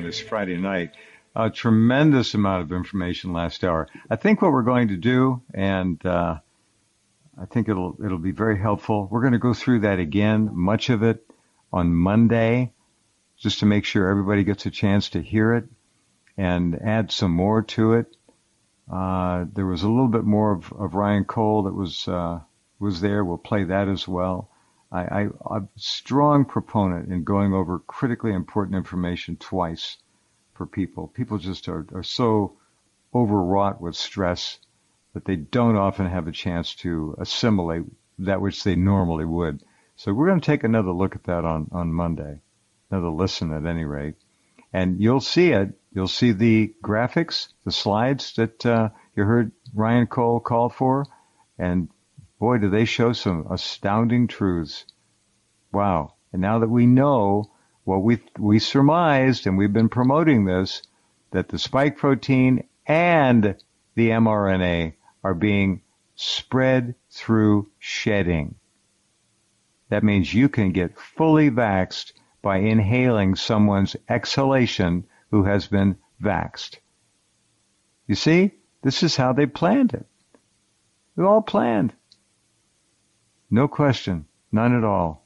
this Friday night. A tremendous amount of information last hour. I think what we're going to do, and I think it'll be very helpful. We're going to go through that again, much of it on Monday, just to make sure everybody gets a chance to hear it and add some more to it. There was a little bit more of Ryan Cole that was there. We'll play that as well. I'm a strong proponent in going over critically important information twice for people. People just are so overwrought with stress that they don't often have a chance to assimilate that which they normally would. So we're going to take another look at that on Monday, another listen at any rate. And you'll see it. You'll see the graphics, the slides that you heard Ryan Cole call for. And boy, do they show some astounding truths. Wow. And now that we know what we surmised, and we've been promoting this, that the spike protein and the mRNA are being spread through shedding. That means you can get fully vaxxed by inhaling someone's exhalation who has been vaxxed. You see, this is how they planned it. It all planned. No question, none at all.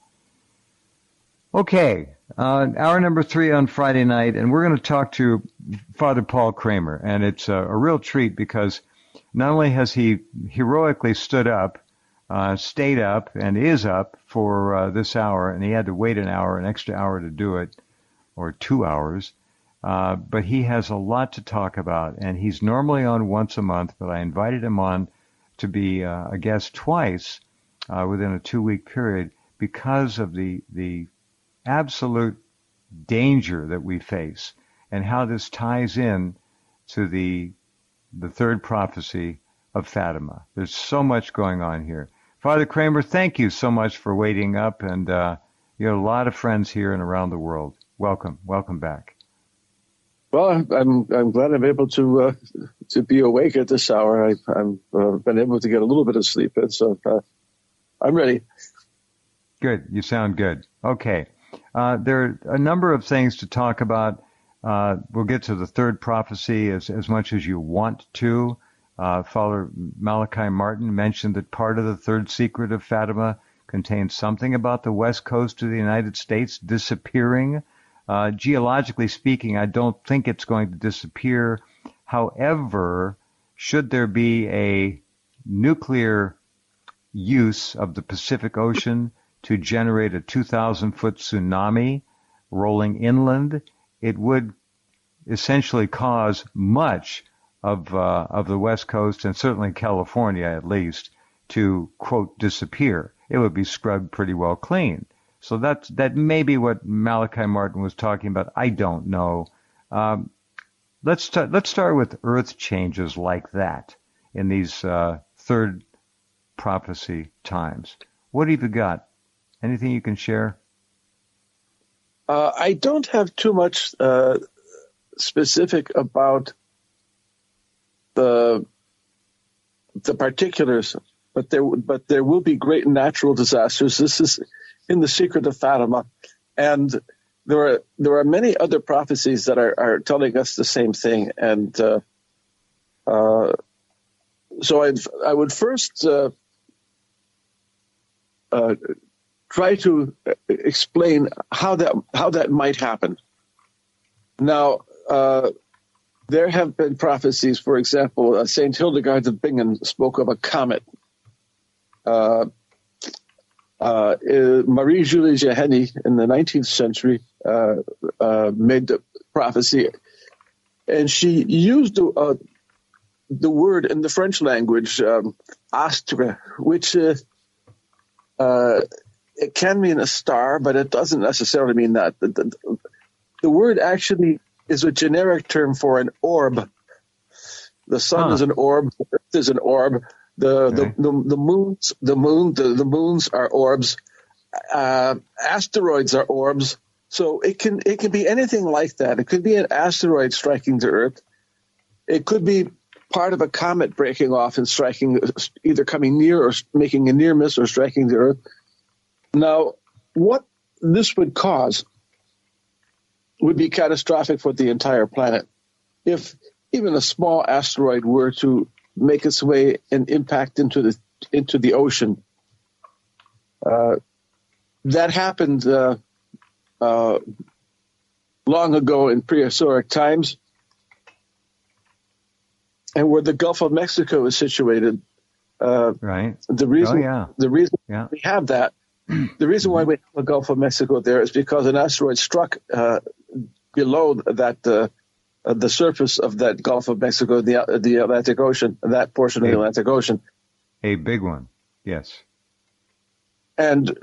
Okay, hour number 3 on Friday night, and we're going to talk to Father Paul Kramer, and it's a real treat because not only has he heroically stood up, stayed up, and is up for this hour, and he had to wait an extra hour to do it, or 2 hours, but he has a lot to talk about, and he's normally on once a month, but I invited him on to be a guest twice within a 2-week period because of the absolute danger that we face and how this ties in to the third prophecy of Fatima. There's so much going on here. Father Kramer, thank you so much for waiting up, and you have a lot of friends here and around the world. Welcome back. Well, I'm glad I'm able to be awake at this hour. I've been able to get a little bit of sleep, so I'm ready. Good. You sound good. Okay. There are a number of things to talk about. We'll get to the third prophecy as much as you want to. Father Malachi Martin mentioned that part of the third secret of Fatima contains something about the west coast of the United States disappearing. Geologically speaking, I don't think it's going to disappear. However, should there be a nuclear use of the Pacific Ocean to generate a 2,000-foot tsunami rolling inland, it would essentially cause much of the West Coast, and certainly California at least, to, quote, disappear. It would be scrubbed pretty well clean. So that may be what Malachi Martin was talking about. I don't know. Let's start with Earth changes like that in these third prophecy times. What have you got? Anything you can share? I don't have too much specific about the particulars, but there will be great natural disasters. This is in the secret of Fatima, and there are many other prophecies that are telling us the same thing. And so I would first try to explain how that might happen. Now, there have been prophecies. For example, Saint Hildegard of Bingen spoke of a comet. Marie-Julie Jahenny in the 19th century made the prophecy, and she used the word in the French language, astre, which it can mean a star, but it doesn't necessarily mean that. The word actually is a generic term for an orb. The sun is an orb. The earth is an orb. The moons are orbs. Asteroids are orbs. So it can be anything like that. It could be an asteroid striking the earth. It could be part of a comet breaking off and striking, either coming near or making a near miss or striking the earth. Now, what this would cause would be catastrophic for the entire planet. If even a small asteroid were to make its way and impact into the ocean, that happened long ago in prehistoric times, and where the Gulf of Mexico is situated. Right. The reason we have that, the reason why we have the Gulf of Mexico there is because an asteroid struck below that the surface of that Gulf of Mexico, the Atlantic Ocean, that portion of the Atlantic Ocean. A big one, yes. And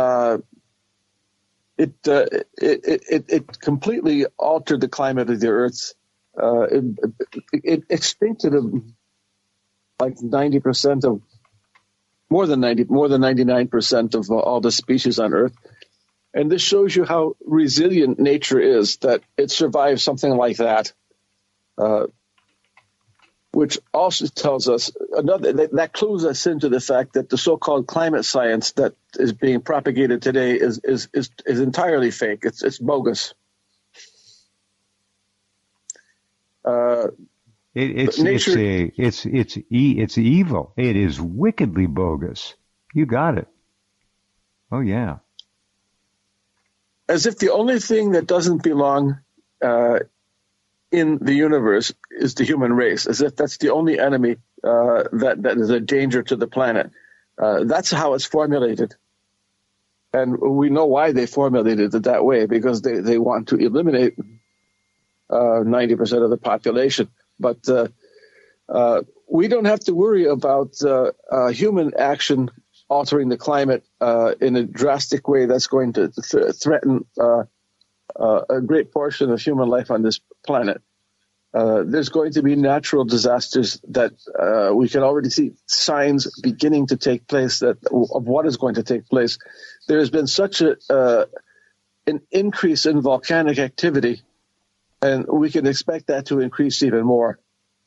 it completely altered the climate of the Earth. It extincted like 90% of more than 99% of all the species on Earth. And this shows you how resilient nature is, that it survives something like that, which also tells us that clues us into the fact that the so-called climate science that is being propagated today is entirely fake. It's bogus. It's evil. It is wickedly bogus. You got it. Oh yeah. As if the only thing that doesn't belong in the universe is the human race. As if that's the only enemy that is a danger to the planet. That's how it's formulated. And we know why they formulated it that way, because they want to eliminate 90% of the population. But we don't have to worry about human action altering the climate in a drastic way that's going to threaten a great portion of human life on this planet. There's going to be natural disasters that we can already see signs beginning to take place of what is going to take place. There has been such an increase in volcanic activity, and we can expect that to increase even more.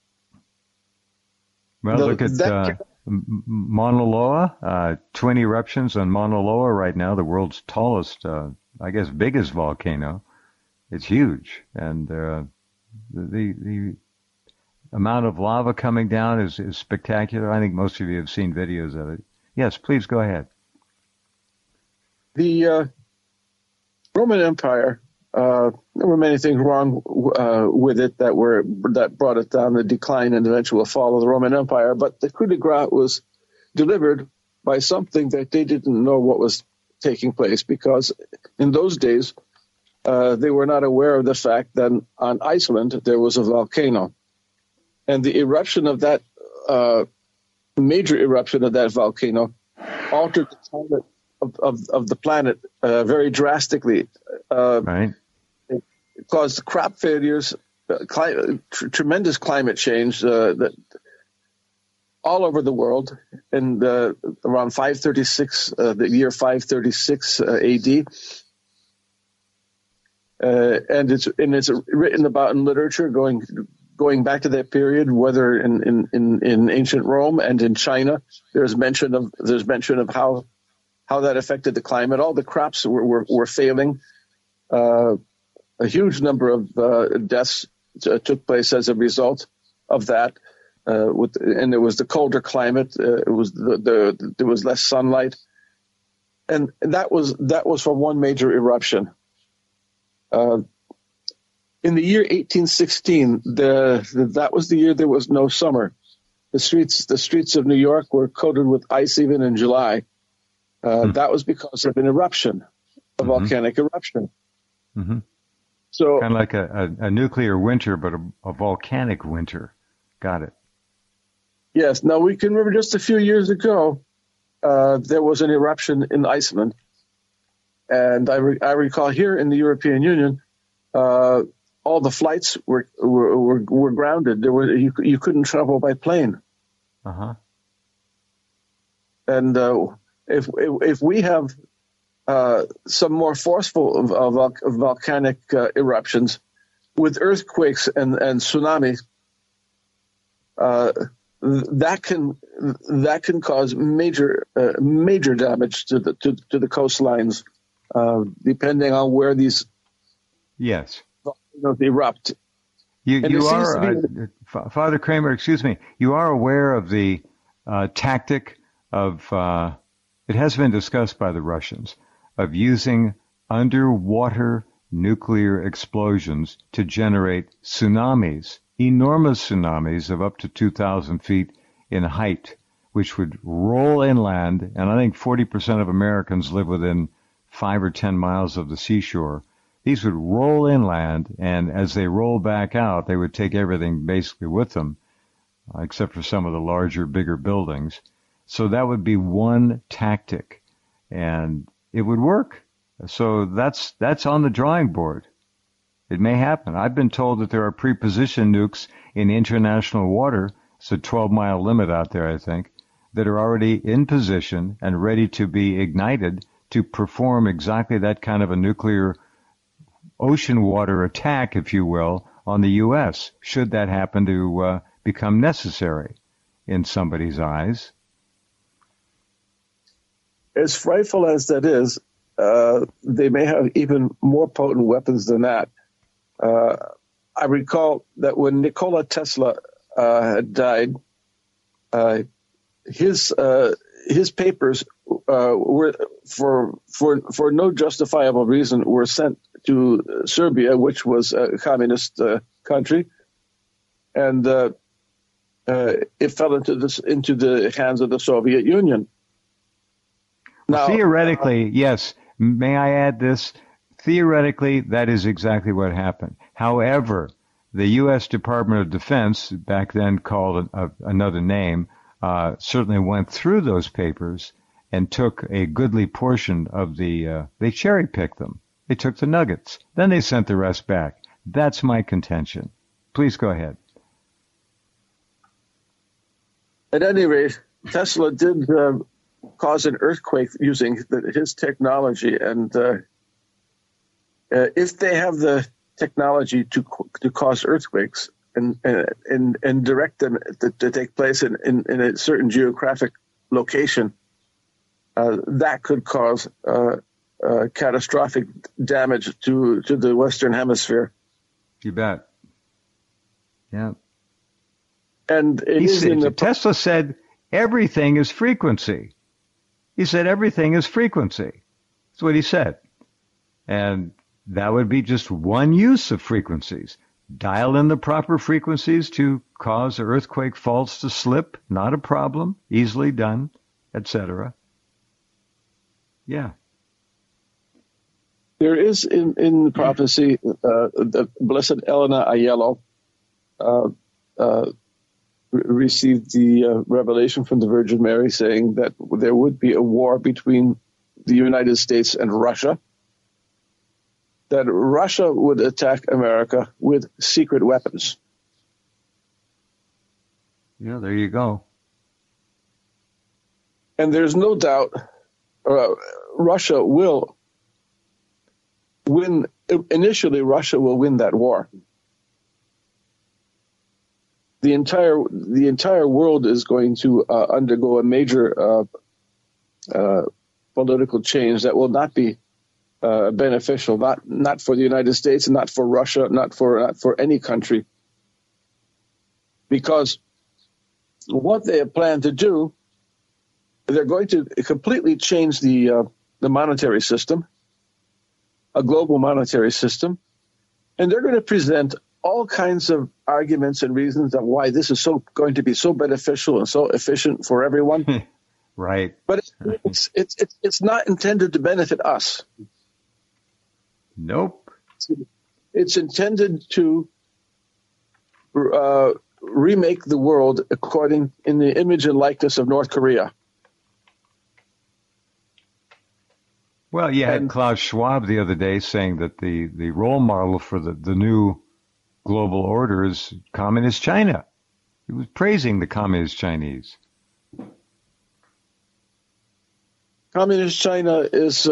Well, look at Mauna Loa, twin eruptions on Mauna Loa right now, the world's tallest, I guess, biggest volcano. It's huge. And the amount of lava coming down is spectacular. I think most of you have seen videos of it. Yes, please go ahead. The Roman Empire, there were many things wrong with it that brought it down, the decline and eventual fall of the Roman Empire. But the coup de grace was delivered by something that they didn't know what was taking place, because in those days they were not aware of the fact that on Iceland there was a volcano, and the eruption of that major eruption of that volcano altered the climate of the planet very drastically. Right. It caused crop failures, tremendous climate change that all over the world. And around 536, the year 536 AD, and it's written about in literature going back to that period, whether in ancient Rome and in China. There's mention of how that affected the climate. All the crops were failing. A huge number of deaths took place as a result of that. And it was the colder climate. It was there was less sunlight, and that was from one major eruption. In the year 1816, that was the year there was no summer. The streets of New York were coated with ice even in July. That was because of an eruption, a volcanic eruption. Mm-hmm. So kind of like a nuclear winter, but a volcanic winter. Got it. Yes. Now we can remember just a few years ago, there was an eruption in Iceland, and I recall here in the European Union, all the flights were grounded. You couldn't travel by plane. Uh-huh. And if we have some more forceful volcanic eruptions with earthquakes and tsunamis, that can cause major damage to the coastlines, depending on where these Yes. volcanoes erupt. And it You seems are, to be Father Kramer, excuse me, you are aware of the tactic of, it has been discussed by the Russians, of using underwater nuclear explosions to generate tsunamis, enormous tsunamis of up to 2,000 feet in height, which would roll inland, and I think 40% of Americans live within 5 or 10 miles of the seashore. These would roll inland, and as they roll back out, they would take everything basically with them, except for some of the larger, bigger buildings. So that would be one tactic, and it would work. So that's on the drawing board. It may happen. I've been told that there are prepositioned nukes in international water. It's a 12-mile limit out there, I think, that are already in position and ready to be ignited to perform exactly that kind of a nuclear ocean water attack, if you will, on the U.S., should that happen to become necessary in somebody's eyes. as frightful as that is. They may have even more potent weapons than that. I recall that when Nikola Tesla had died, his papers were for no justifiable reason were sent to Serbia, which was a communist country, and it fell into the hands of the Soviet Union. Now, theoretically, yes. May I add this? Theoretically, that is exactly what happened. However, the U.S. Department of Defense, back then called another name, certainly went through those papers and took a goodly portion of they cherry-picked them. They took the nuggets. Then they sent the rest back. That's my contention. Please go ahead. At any rate, Tesla did cause an earthquake using his technology, and if they have the technology to cause earthquakes and direct them to take place in a certain geographic location, that could cause catastrophic damage to the Western Hemisphere. You bet. Yeah. And Tesla said everything is frequency. He said everything is frequency. That's what he said. And that would be just one use of frequencies. Dial in the proper frequencies to cause earthquake faults to slip. Not a problem. Easily done, etc. Yeah. There is in the prophecy, the Blessed Elena Aiello received the revelation from the Virgin Mary saying that there would be a war between the United States and Russia, that Russia would attack America with secret weapons. Yeah, there you go. And there's no doubt Russia will win. Initially, Russia will win that war. The entire world is going to undergo a major political change that will not be beneficial, not for the United States, and not for Russia, not for any country, because what they have planned to do, they're going to completely change the monetary system, a global monetary system, and they're going to present all kinds of arguments and reasons of why this is going to be so beneficial and so efficient for everyone. Right. But it's not intended to benefit us. Nope. It's intended to remake the world in the image and likeness of North Korea. Well, you had Klaus Schwab the other day saying that the role model for the new global order is communist China. He was praising the communist Chinese. Communist China is,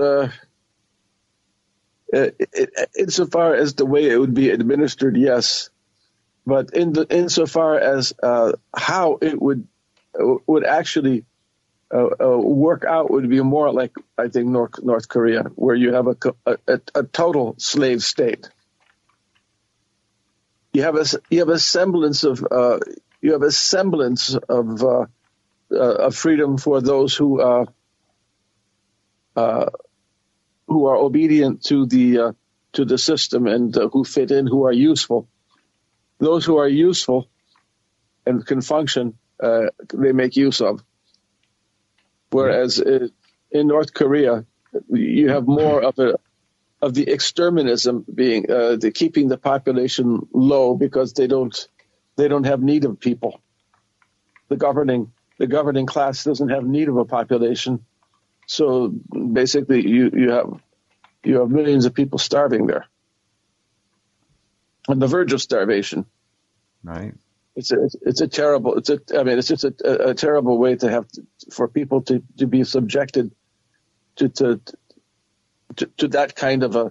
insofar as the way it would be administered, yes, but insofar as how it would actually work out would be more like, I think, North Korea, where you have a total slave state. you have a semblance of freedom for those who are obedient to the system and who fit in, who are useful. Those who are useful and can function, they make use of. Whereas in North Korea, you have more of the exterminism being the keeping the population low because they don't have need of people. The governing class doesn't have need of a population, so basically you have millions of people starving there, on the verge of starvation. Right. It's a terrible way for people to be subjected to that kind of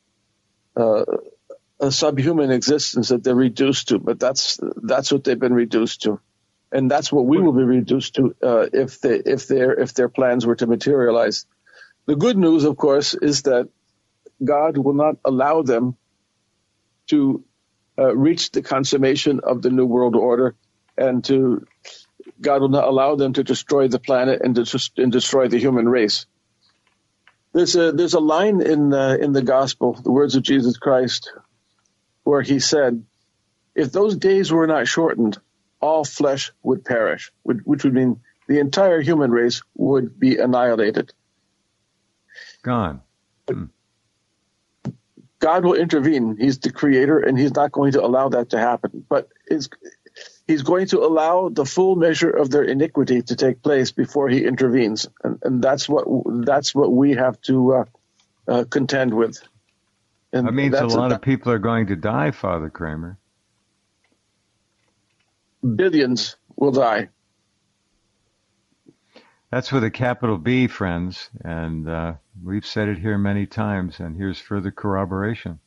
a subhuman existence that they're reduced to. But that's what they've been reduced to, and that's what we will be reduced to if their plans were to materialize. The good news, of course, is that God will not allow them to reach the consummation of the New World Order, and God will not allow them to destroy the planet and destroy the human race. There's a line in the Gospel, the words of Jesus Christ, where he said, "If those days were not shortened, all flesh would perish," which would mean the entire human race would be annihilated. Gone. God will intervene. He's the creator, and he's not going to allow that to happen. But he's going to allow the full measure of their iniquity to take place before he intervenes. And that's what we have to contend with. And that means a lot of people are going to die, Father Kramer. Billions will die. That's with a capital B, friends, and we've said it here many times, and here's further corroboration.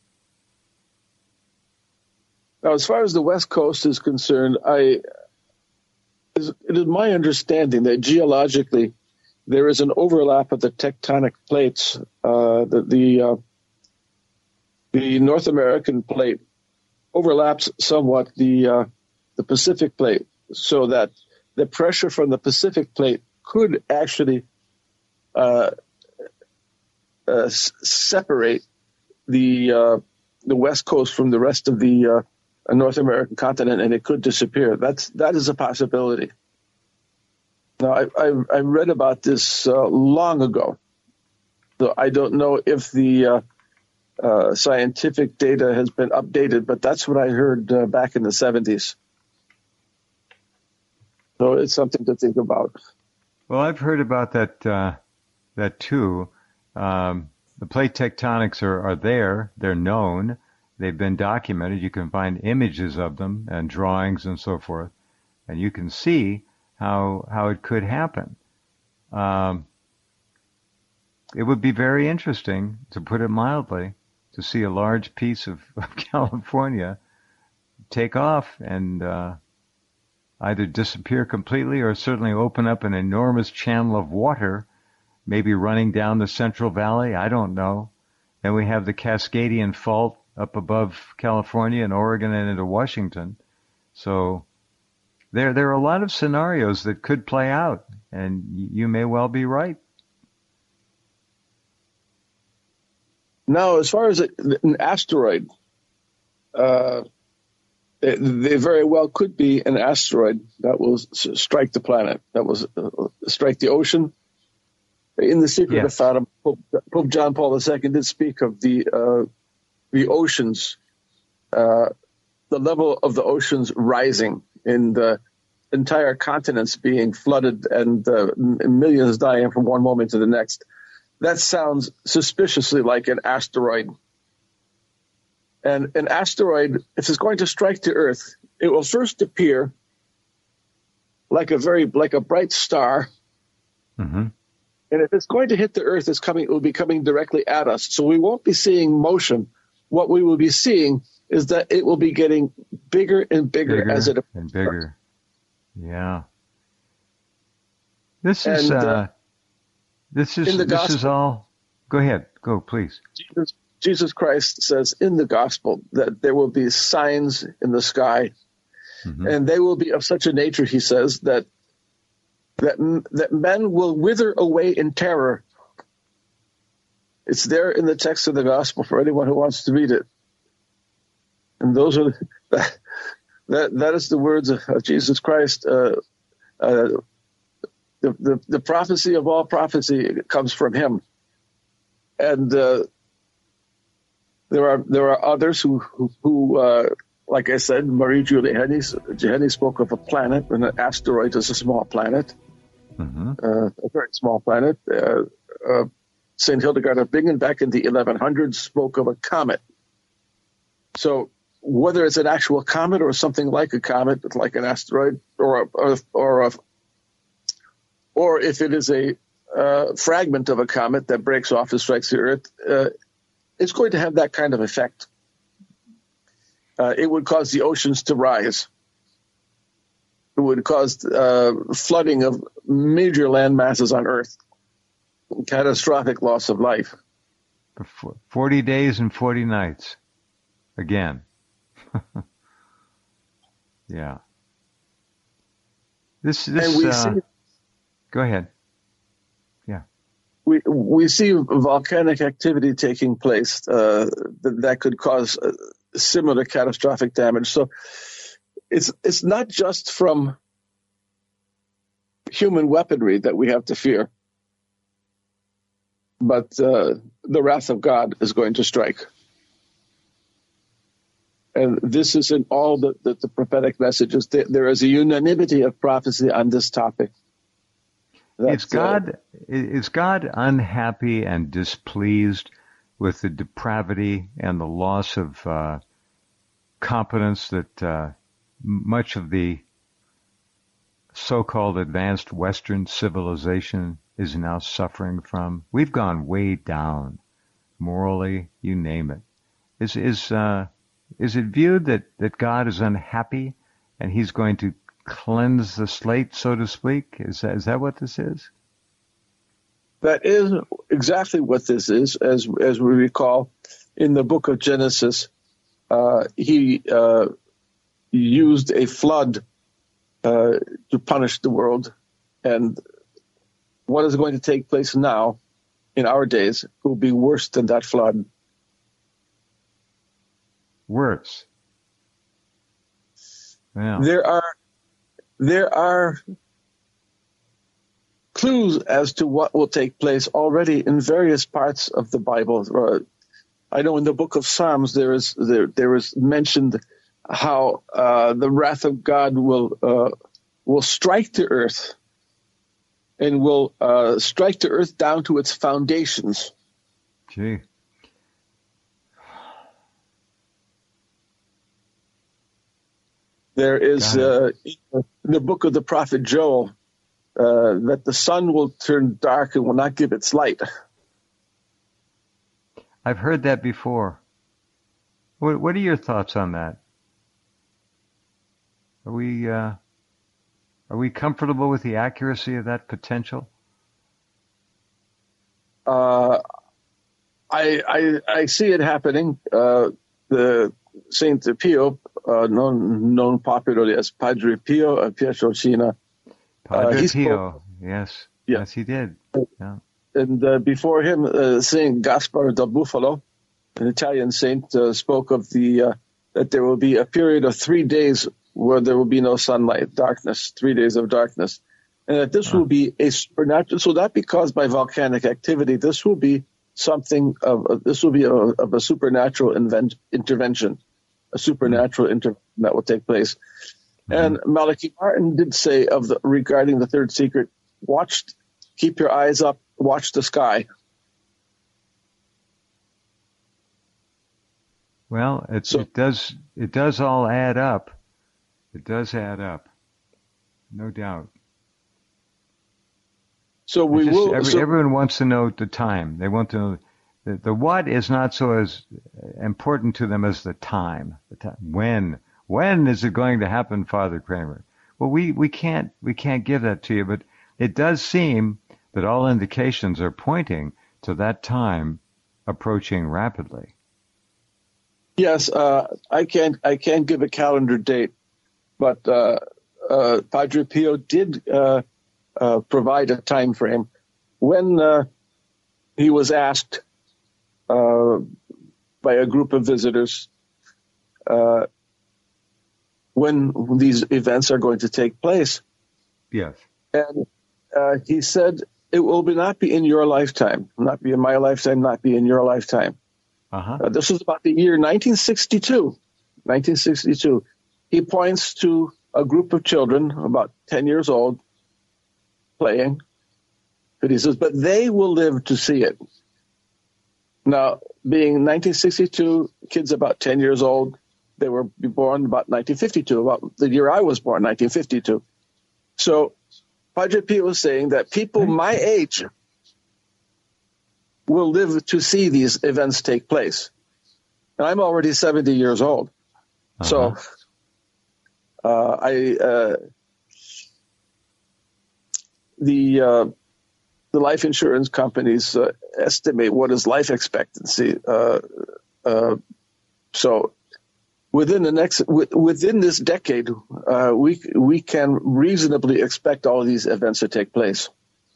Now, as far as the West Coast is concerned, it is my understanding that geologically there is an overlap of the tectonic plates. The North American plate overlaps somewhat the Pacific plate, so that the pressure from the Pacific plate could actually separate the West Coast from the rest of the North American continent, and it could disappear. That is a possibility. Now, I read about this long ago, so I don't know if the scientific data has been updated, but that's what I heard back in the 70s. So it's something to think about. Well, I've heard about that too. The plate tectonics are there. They're known. They've been documented. You can find images of them and drawings and so forth, and you can see how it could happen. It would be very interesting, to put it mildly, to see a large piece of California take off and either disappear completely or certainly open up an enormous channel of water, maybe running down the Central Valley. I don't know. Then we have the Cascadian Fault up above California and Oregon and into Washington. So there are a lot of scenarios that could play out, and you may well be right. Now, as far as an asteroid, they very well could be an asteroid that will strike the planet, that will strike the ocean. In the Secret of Fatima, Pope John Paul II did speak of the oceans, the level of the oceans rising, and the entire continents being flooded, and millions dying from one moment to the next. That sounds suspiciously like an asteroid. And an asteroid, if it's going to strike the Earth, it will first appear like a bright star. Mm-hmm. And if it's going to hit the Earth, it will be coming directly at us. So we won't be seeing motion. What we will be seeing is that it will be getting bigger and bigger as it approaches. And bigger. Yeah. This is all. Go ahead. Go, please. Jesus Christ says in the gospel that there will be signs in the sky, and they will be of such a nature, he says, that men will wither away in terror. It's there in the text of the gospel for anyone who wants to read it. And those are that is the words of Jesus Christ. The prophecy of all prophecy comes from him, and there are others who like I said, Marie-Julie Jahenny spoke of a planet, and an asteroid is a small planet, a very small planet. St. Hildegard of Bingen back in the 1100s spoke of a comet. So whether it's an actual comet or something like a comet, like an asteroid, or if it is a fragment of a comet that breaks off and strikes the Earth, it's going to have that kind of effect. It would cause the oceans to rise. It would cause flooding of major land masses on Earth, catastrophic loss of life. 40 days and 40 nights. Again. Yeah. This and we see, go ahead. Yeah. We see volcanic activity taking place that could cause similar catastrophic damage. So it's not just from human weaponry that we have to fear, but the wrath of God is going to strike. And this is in all the prophetic messages. There is a unanimity of prophecy on this topic. Is God unhappy and displeased with the depravity and the loss of competence that much of the so-called advanced Western civilization is now suffering from? We've gone way down, morally, you name it. Is it viewed that God is unhappy and he's going to cleanse the slate, so to speak? Is that what this is? That is exactly what this is. As we recall, in the book of Genesis, he used a flood to punish the world. And what is going to take place now, in our days, will be worse than that flood. Worse. Yeah. There are clues as to what will take place already in various parts of the Bible. I know in the book of Psalms there is mentioned how the wrath of God will strike the earth and will strike the earth down to its foundations. Gee. There is in the book of the prophet Joel that the sun will turn dark and will not give its light. I've heard that before. What are your thoughts on that? Are we comfortable with the accuracy of that potential? I see it happening. The Saint Pio, known popularly as Padre Pio of Pietrelcina. Padre Pio, yes. Yeah. Yes, he did. Yeah. And before him, Saint Gaspar da Buffalo, an Italian saint, spoke of that there will be a period of 3 days where there will be no sunlight, darkness, 3 days of darkness. And that this will be a supernatural, so not be caused by volcanic activity, this will be something of a supernatural intervention, a supernatural intervention that will take place. And Malachi Martin did say regarding the third secret, keep your eyes up, watch the sky. Well, it does all add up. It does add up, no doubt. So everyone wants to know the time. They want to know the what is not so as important to them as the time. When is it going to happen, Father Kramer? Well, we can't give that to you, but it does seem that all indications are pointing to that time approaching rapidly. Yes, I can't give a calendar date, but Padre Pio did provide a time frame when he was asked by a group of visitors when these events are going to take place. Yes. And he said, it will not be in your lifetime, not be in my lifetime, not be in your lifetime. This was about the year 1962. 1962. He points to a group of children, about 10 years old, playing. But he says, but they will live to see it. Now, being 1962, kids about 10 years old, they were born about 1952, about the year I was born, 1952. So Padre Pio was saying that people my age will live to see these events take place. And I'm already 70 years old. So the life insurance companies estimate what is life expectancy. So within this decade, we can reasonably expect all of these events to take place.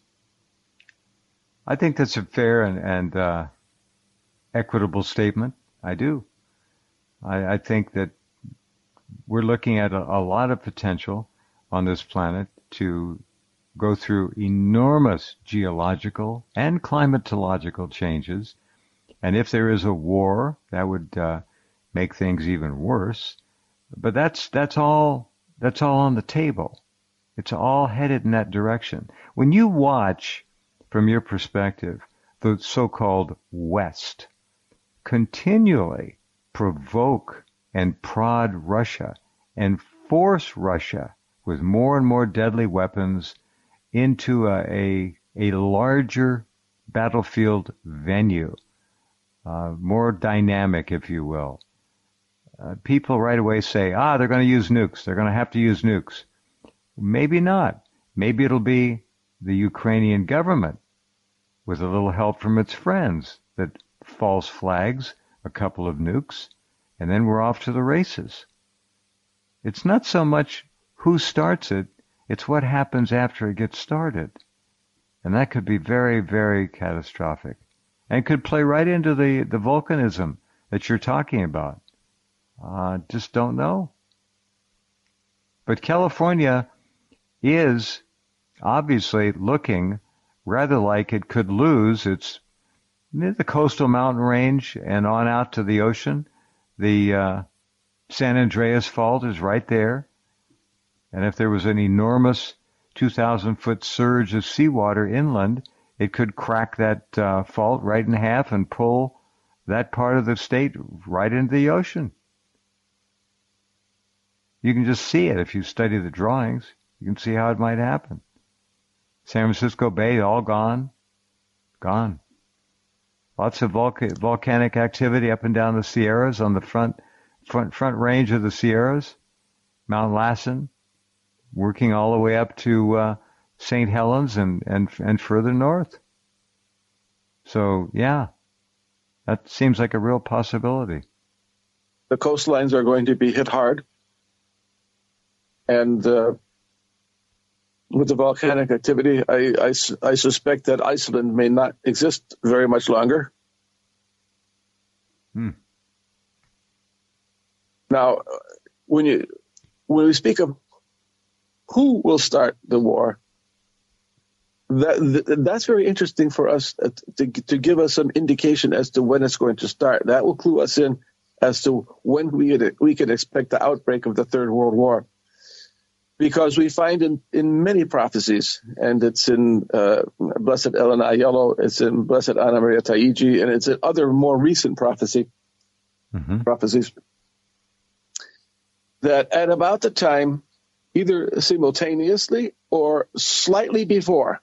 I think that's a fair and equitable statement. I do. I think that we're looking at a lot of potential on this planet to go through enormous geological and climatological changes. And if there is a war, that would make things even worse. But that's all on the table. It's all headed in that direction. When you watch, from your perspective, the so-called West continually provoke and prod Russia and force Russia with more and more deadly weapons into a larger battlefield venue, more dynamic, if you will. People right away say, they're going to use nukes. They're going to have to use nukes. Maybe not. Maybe it'll be the Ukrainian government with a little help from its friends that false flags a couple of nukes, and then we're off to the races. It's not so much who starts it, it's what happens after it gets started. And that could be very, very catastrophic. And could play right into the volcanism that you're talking about. Just don't know. But California is obviously looking rather like it could lose its the coastal mountain range and on out to the ocean. The San Andreas Fault is right there. And if there was an enormous 2,000-foot surge of seawater inland, it could crack that fault right in half and pull that part of the state right into the ocean. You can just see it if you study the drawings. You can see how it might happen. San Francisco Bay, all gone. Gone. Lots of volcanic activity up and down the Sierras on the front range of the Sierras. Mount Lassen, working all the way up to St. Helens and further north. So, yeah, that seems like a real possibility. The coastlines are going to be hit hard. And with the volcanic activity, I suspect that Iceland may not exist very much longer. Now, when we speak of who will start the war, that's very interesting for us to give us some indication as to when it's going to start. That will clue us in as to when we can expect the outbreak of the Third World War. Because we find in many prophecies, and it's in Blessed Ellen Aiello, it's in Blessed Anna Maria Taigi, and it's in other more recent prophecies, that at about the time, either simultaneously or slightly before,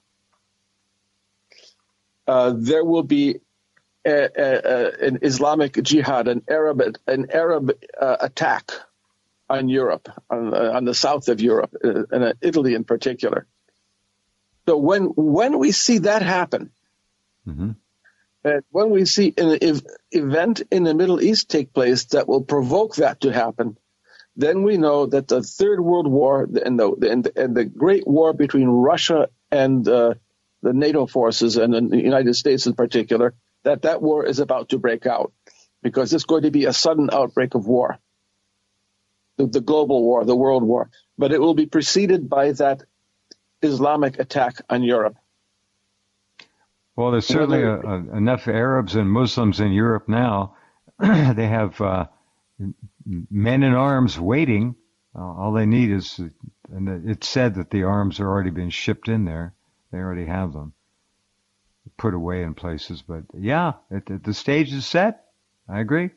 there will be an Islamic jihad, an Arab attack on Europe, on the south of Europe, and Italy in particular. So when we see that happen, And when we see an event in the Middle East take place that will provoke that to happen, then we know that the Third World War and the Great War between Russia and the NATO forces and the United States in particular, that war is about to break out, because it's going to be a sudden outbreak of war, the global war, the world war. But it will be preceded by that Islamic attack on Europe. Well, there's certainly enough Arabs and Muslims in Europe now. They have men in arms waiting. All they need is, and it's said that the arms are already been shipped in there. They already have them put away in places. But yeah, the stage is set. I agree.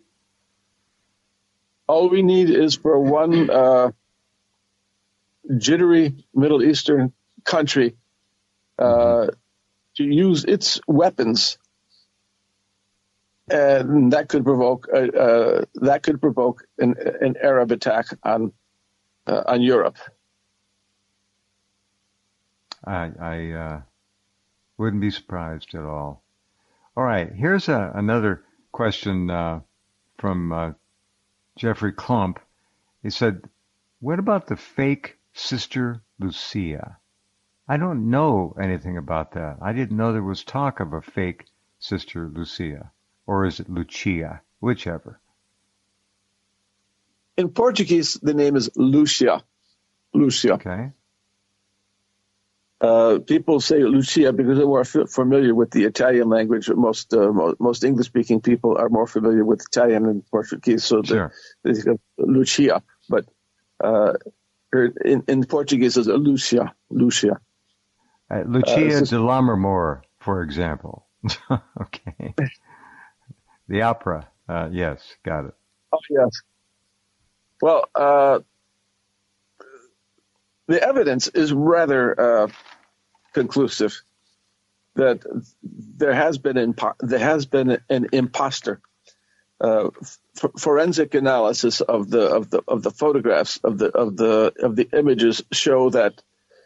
All we need is for one jittery Middle Eastern country to use its weapons, and that could provoke an Arab attack on Europe. I wouldn't be surprised at all. All right, here's another question from Jeffrey Klump. He said, "What about the fake Sister Lucia? I don't know anything about that. I didn't know there was talk of a fake Sister Lucia. Or is it Lucia? Whichever." In Portuguese, the name is Lucia. Lucia. Okay. People say Lucia because they're more familiar with the Italian language. Most English-speaking people are more familiar with Italian and Portuguese, so sure. they say Lucia. But in Portuguese, it's Lucia. Lucia. Lucia de Lammermoor, for example. Okay. The opera. Yes, got it. Oh, yes. Well, the evidence is rather conclusive that there has been an imposter. Forensic analysis of the photographs of the images show that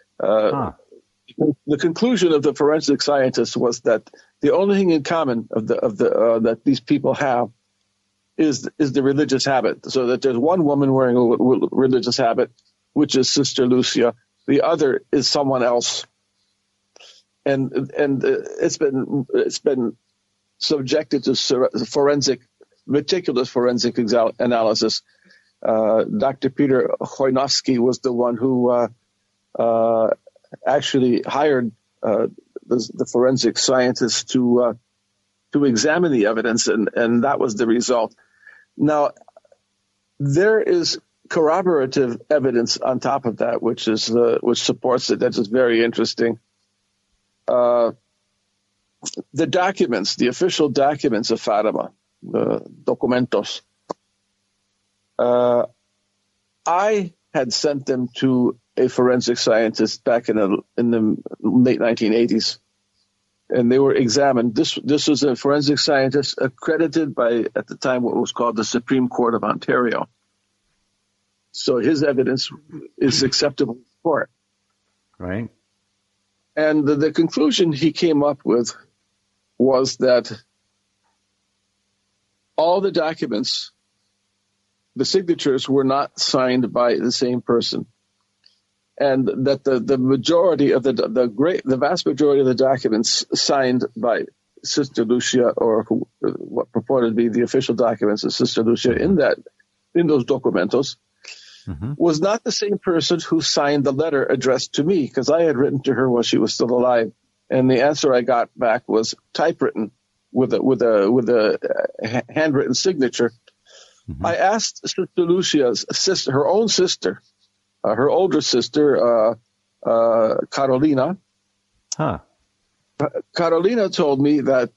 the conclusion of the forensic scientists was that the only thing in common that these people have is the religious habit. So that there's one woman wearing a religious habit, which is Sister Lucia. The other is someone else, and it's been subjected to meticulous forensic analysis. Dr. Peter Chojnowski was the one who actually hired the forensic scientists to examine the evidence, and that was the result. Now, there is corroborative evidence on top of that, which supports it. That is very interesting. The documents, the official documents of Fatima, the documentos, I had sent them to a forensic scientist back in the late 1980s, and they were examined. This was a forensic scientist accredited by, at the time, what was called the Supreme Court of Ontario. So his evidence is acceptable for it. Right. And the conclusion he came up with was that all the documents, the signatures, were not signed by the same person, and that the majority of the vast majority of the documents signed by Sister Lucia, or what purported to be the official documents of Sister Lucia in those documentos, was not the same person who signed the letter addressed to me, because I had written to her while she was still alive, and the answer I got back was typewritten with a handwritten signature. I asked Sister Lucia's sister, her own sister, her older sister, Carolina. Carolina told me that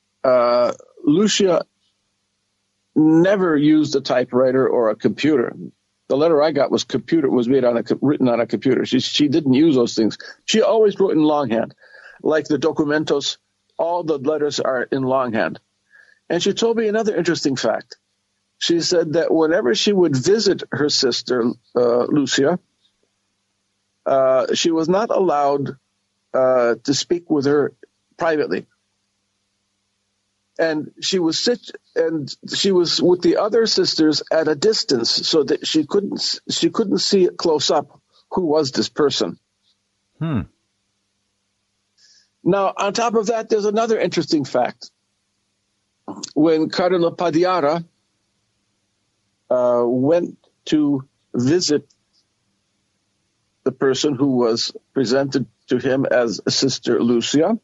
Lucia never used a typewriter or a computer. The letter I got was written on a computer. She didn't use those things. She always wrote in longhand, like the documentos. All the letters are in longhand. And she told me another interesting fact. She said that whenever she would visit her sister, Lucia, she was not allowed to speak with her privately. and she was with the other sisters at a distance, so that she couldn't see it close up who was this person. Now, on top of that, there's another interesting fact. When Cardinal Padiara went to visit the person who was presented to him as Sister Lucia,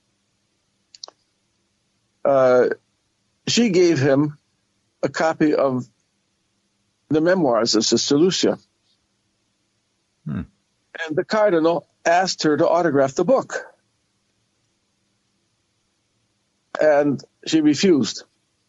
she gave him a copy of the memoirs of Sister Lucia. And the Cardinal asked her to autograph the book. And she refused.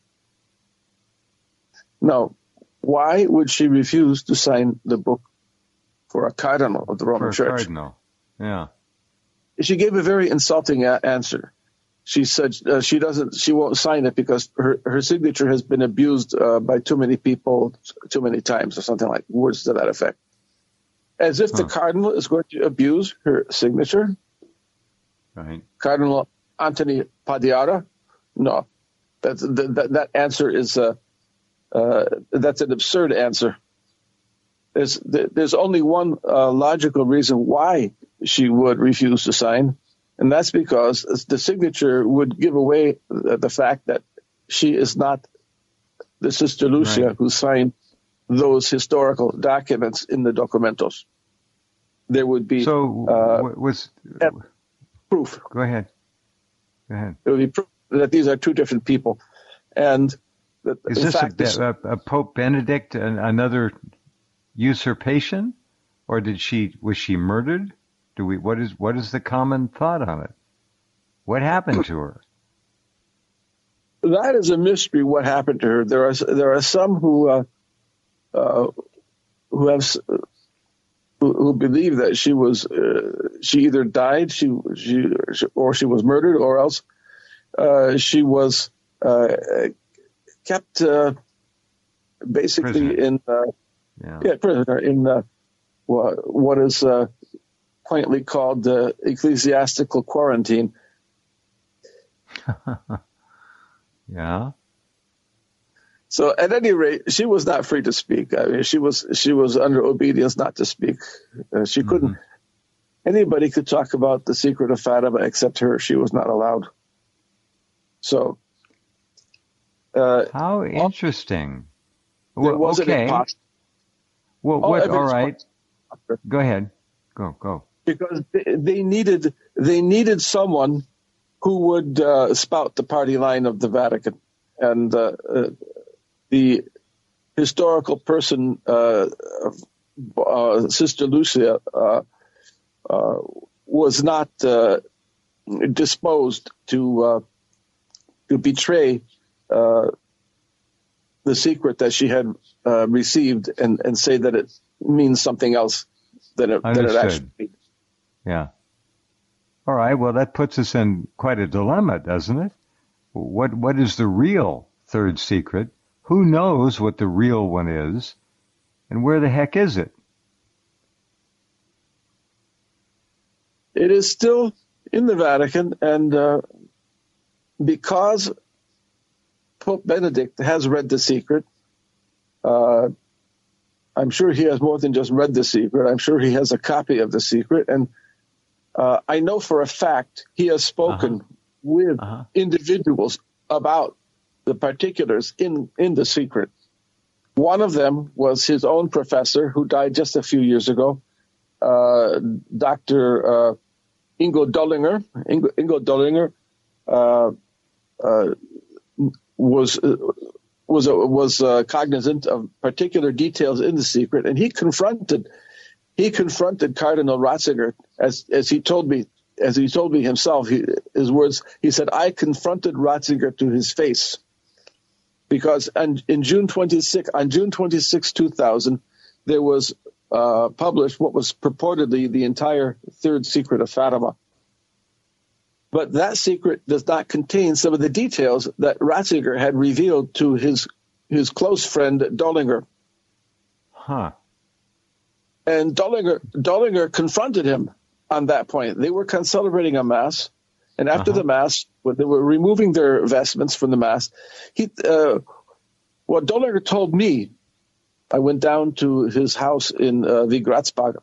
Now, why would she refuse to sign the book for a cardinal of the Roman Church? Cardinal, yeah. She gave a very insulting answer. She said she won't sign it because her signature has been abused by too many people too many times, or something like words to that effect. As if the cardinal is going to abuse her signature. Right. Cardinal Anthony Padiara? No. That answer is that's an absurd answer. There's only one logical reason why she would refuse to sign, and that's because the signature would give away the fact that she is not the Sister Lucia who signed those historical documents in the documentos. There would be proof. Go ahead. There would be proof that these are two different people, and that is this a Pope Benedict another usurpation, or was she murdered? What is the common thought on it? What happened to her? That is a mystery. What happened to her? There are some who believe that she either died, or she was murdered, or else she was kept basically prisoner. Prisoner in what is quaintly called ecclesiastical quarantine. Yeah. So at any rate, she was not free to speak. I mean, she was under obedience not to speak. She couldn't. Anybody could talk about the secret of Fatima except her. She was not allowed. So. How interesting. Well, okay. Well, what? All right. Go ahead. Go. Because they needed someone who would spout the party line of the Vatican, and the historical person, Sister Lucia, was not disposed to betray the secret that she had received and say that it means something else than it actually means. Yeah. All right. Well, that puts us in quite a dilemma, doesn't it? What is the real third secret? Who knows what the real one is? And where the heck is it? It is still in the Vatican, and because Pope Benedict has read the secret, I'm sure he has more than just read the secret. I'm sure he has a copy of the secret, and I know for a fact he has spoken with individuals about the particulars in the secret. One of them was his own professor, who died just a few years ago, Dr. Ingo Dullinger. Ingo Dullinger was cognizant of particular details in the secret, and he confronted Cardinal Ratzinger, as he told me himself. His words. He said, "I confronted Ratzinger to his face." Because on June 26, 2000, there was published what was purportedly the entire third secret of Fatima. But that secret does not contain some of the details that Ratzinger had revealed to his close friend Dullinger. Huh. And Dullinger confronted him on that point. They were celebrating a mass, And after the Mass, when they were removing their vestments from the Mass, what Dollinger told me, I went down to his house in Vigratsbad,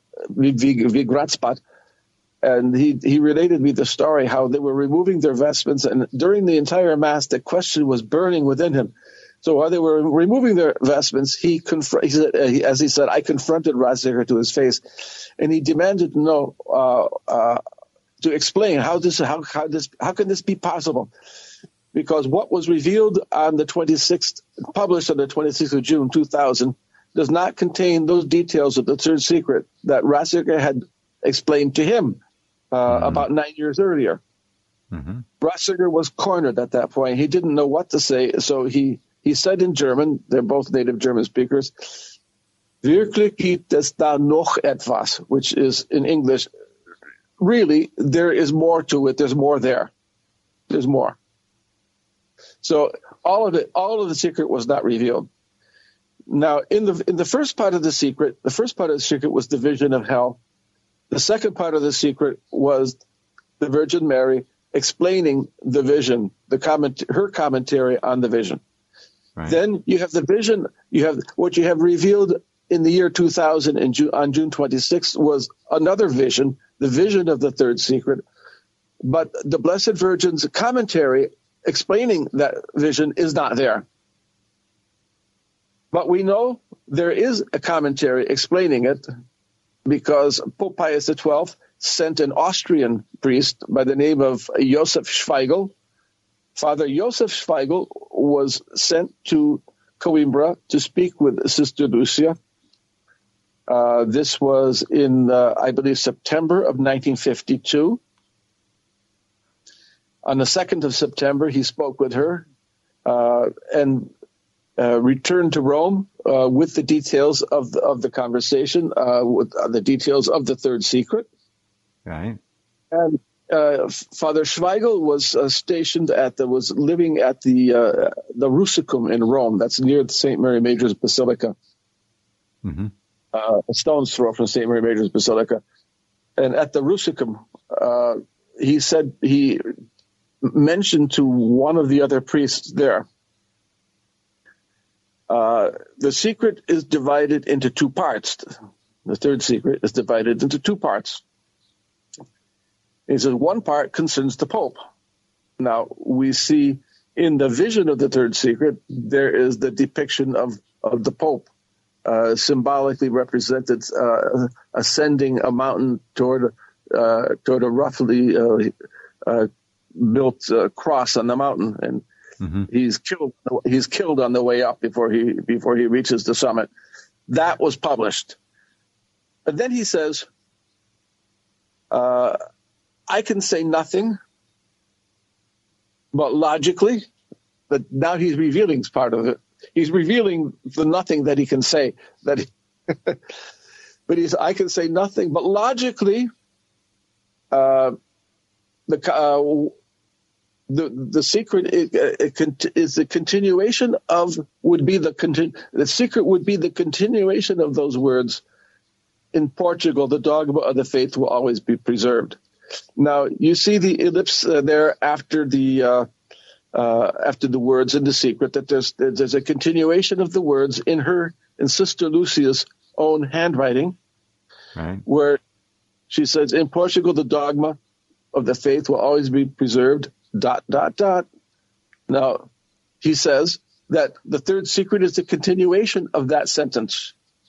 and he related me the story how they were removing their vestments, and during the entire Mass, the question was burning within him. So while they were removing their vestments, he said, as he said, I confronted Ratzinger to his face, and he demanded to know, to explain how can this be possible? Because what was revealed on the 26th, published on the 26th of June 2000, does not contain those details of the third secret that Ratzinger had explained to him about 9 years earlier. Ratzinger was cornered at that point. He didn't know what to say, so he said in German, they're both native German speakers, Wirklich gibt es da noch etwas, which is in English, really, there is more to it. There's more there. There's more. So all of the secret was not revealed. Now, in the first part of the secret was the vision of hell. The second part of the secret was the Virgin Mary explaining the vision, her commentary on the vision. Right. Then you have the vision. You have what you have revealed in the year 2000 on June 26th was another vision, the vision of the third secret. But the Blessed Virgin's commentary explaining that vision is not there. But we know there is a commentary explaining it because Pope Pius XII sent an Austrian priest by the name of Josef Schweigel. Father Josef Schweigel was sent to Coimbra to speak with Sister Lucia. This was in, I believe, September of 1952. On the 2nd of September, he spoke with her and returned to Rome with the details of the conversation, with the details of the third secret. Right. And Father Schweigel was was living at the Rusicum in Rome. That's near the St. Mary Major's Basilica. A stone's throw from St. Mary Major's Basilica. And at the Rusicum, he mentioned to one of the other priests there, the secret is divided into two parts. The third secret is divided into two parts. He says one part concerns the Pope. Now, we see in the vision of the third secret, there is the depiction of the Pope, symbolically represented ascending a mountain toward a roughly built cross on the mountain, and he's killed on the way up before he reaches the summit. That was published. And then he says, I can say nothing, but logically, but now he's revealing part of it. He's revealing the nothing that he can say. But I can say nothing, but logically, the secret is the continuation of the secret would be the continuation of those words. In Portugal, the dogma of the faith will always be preserved. Now, you see the ellipse there after the words in the secret, that there's a continuation of the words in Sister Lucia's own handwriting, right, where she says, in Portugal, the dogma of the faith will always be preserved, ... Now, he says that the third secret is the continuation of that sentence.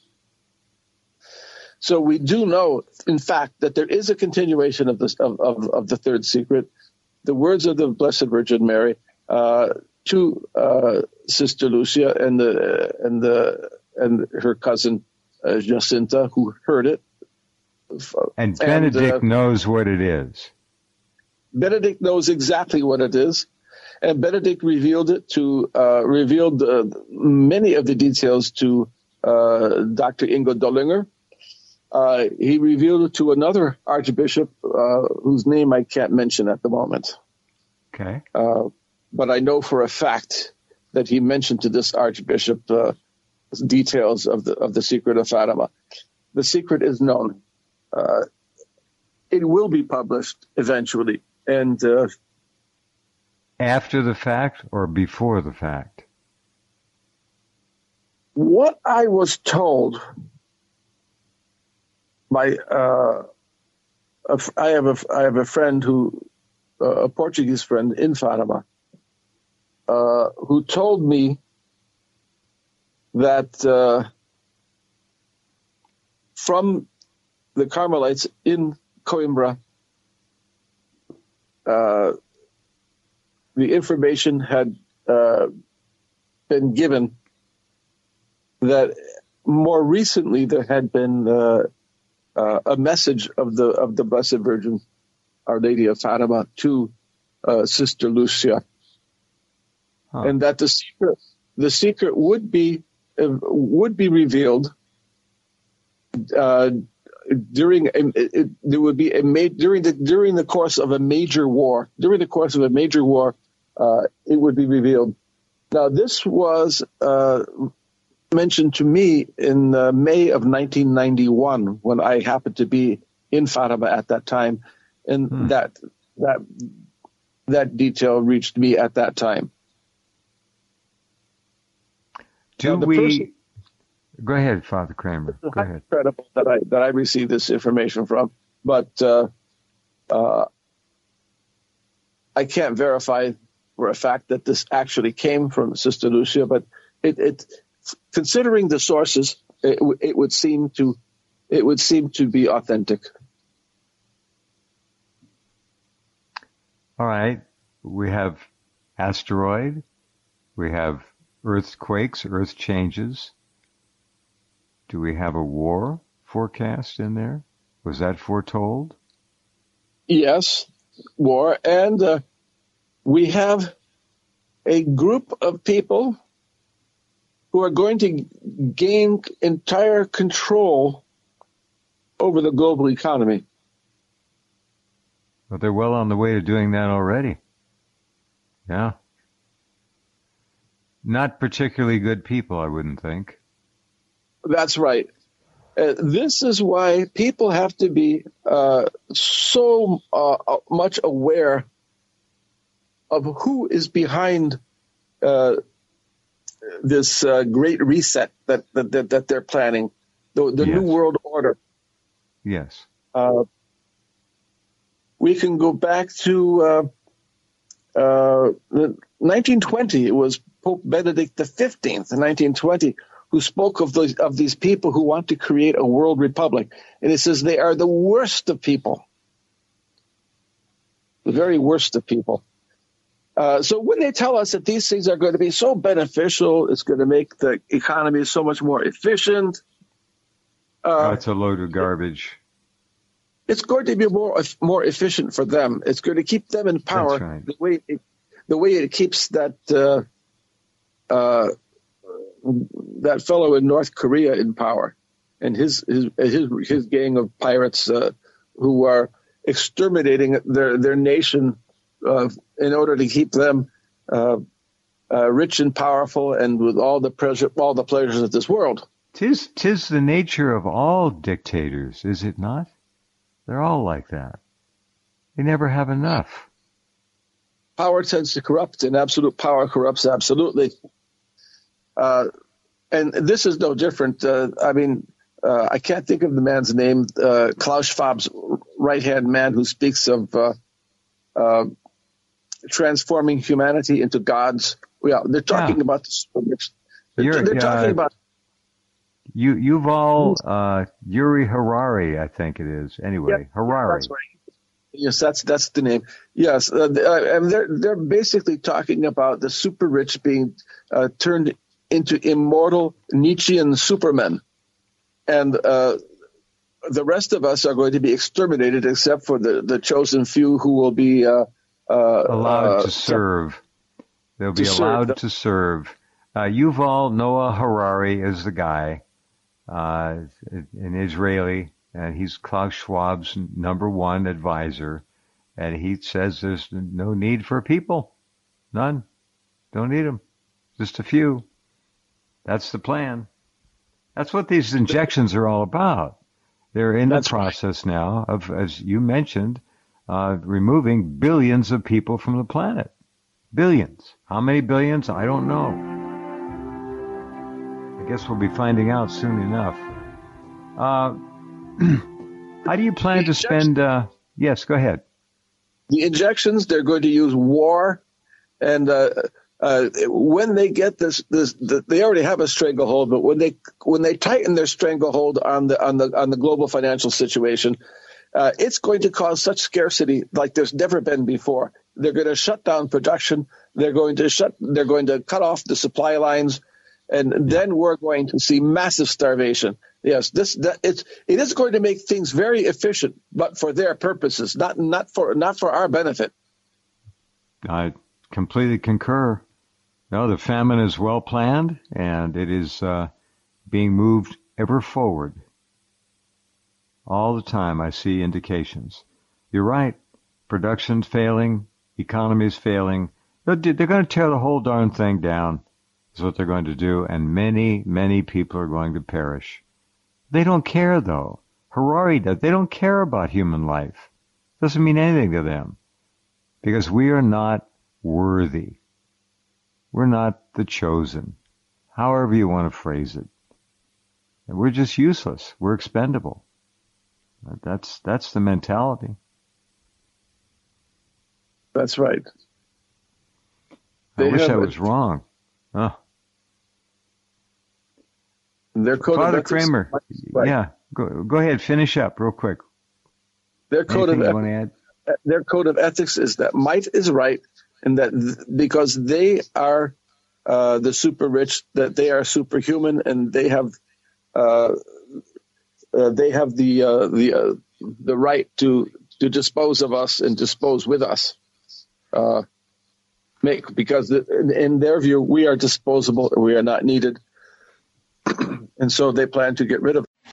So we do know, in fact, that there is a continuation of the third secret. The words of the Blessed Virgin Mary to Sister Lucia and her cousin Jacinta, who heard it. And Benedict knows what it is. Benedict knows exactly what it is, and Benedict revealed many of the details to Dr. Ingo Dollinger. He revealed it to another archbishop whose name I can't mention at the moment. Okay. But I know for a fact that he mentioned to this archbishop details of the secret of Fatima. The secret is known. It will be published eventually. And After the fact or before the fact? what I was told by I have a friend a Portuguese friend in Fatima, who told me that from the Carmelites in Coimbra, the information had been given that more recently there had been a message of the Blessed Virgin, Our Lady of Fatima, to Sister Lucia, and that the secret would be revealed during the course of a major war. During the course of a major war, it would be revealed. Now, this was mentioned to me in May of 1991, when I happened to be in Fatima at that time, and that detail reached me at that time. Go ahead, Father Kramer. Go ahead. Incredible that I received this information from, but I can't verify for a fact that this actually came from Sister Lucia. But it considering the sources, it would seem to be authentic. All right. We have asteroid. We have earthquakes, earth changes. Do we have a war forecast in there? Was that foretold? Yes, war. And we have a group of people who are going to gain entire control over the global economy. But they're well on the way to doing that already. Yeah. Not particularly good people, I wouldn't think. That's right. This is why people have to be so much aware of who is behind this great reset that they're planning, the Yes. New World Order. Yes. We can go back to 1920. It was Pope Benedict XV in 1920 who spoke of these people who want to create a world republic. And it says they are the worst of people, the very worst of people. So when they tell us that these things are going to be so beneficial, it's going to make the economy so much more efficient. That's a load of garbage. It's going to be more efficient for them. It's going to keep them in power. That's right. The way it keeps that fellow in North Korea in power, and his gang of pirates who are exterminating their nation in order to keep them rich and powerful and with all the pleasures of this world. Tis the nature of all dictators, is it not? They're all like that. They never have enough. Power tends to corrupt, and absolute power corrupts absolutely. And this is no different. I can't think of the man's name, Klaus Schwab's right-hand man who speaks of transforming humanity into gods. Yeah, they're talking about the super rich. They're talking about... Yuval Yuri Harari, I think it is. Anyway, Yeah, Harari. that's right. Yes, that's the name. Yes, and they're basically talking about the super rich being turned into immortal Nietzschean supermen, and the rest of us are going to be exterminated, except for the chosen few who will be allowed to serve. They'll be allowed to serve. Yuval Noah Harari is the guy, an Israeli. And he's Klaus Schwab's #1 advisor. And he says there's no need for people. None. Don't need them. Just a few. That's the plan. That's what these injections are all about. They're in the process now of, as you mentioned, removing billions of people from the planet. Billions. How many billions? I don't know. I guess we'll be finding out soon enough. How do you plan to spend... yes, go ahead. The injections, they're going to use war, and when they get this, they already have a stranglehold. But when they tighten their stranglehold on the global financial situation, it's going to cause such scarcity like there's never been before. They're going to shut down production. They're going to cut off the supply lines, and then we're going to see massive starvation. Yes, it is going to make things very efficient, but for their purposes, not for our benefit. I completely concur. No, the famine is well planned, and it is being moved ever forward. All the time I see indications. You're right. Production's failing. Economy's failing. They're going to tear the whole darn thing down, is what they're going to do, and many, many people are going to perish. They don't care, though. Harari does. They don't care about human life. Doesn't mean anything to them. Because we are not worthy. We're not the chosen. However you want to phrase it. And we're just useless. We're expendable. That's the mentality. That's right. I wish I was wrong. Oh. Their code Father of ethics, Kramer, right. Yeah, go ahead, finish up real quick. Their code Anything you want to add? Their code of ethics is that might is right, and that because they are the super rich, that they are superhuman, and they have the right to dispose of us and dispose with us. Because in their view, we are disposable, we are not needed. And so they plan to get rid of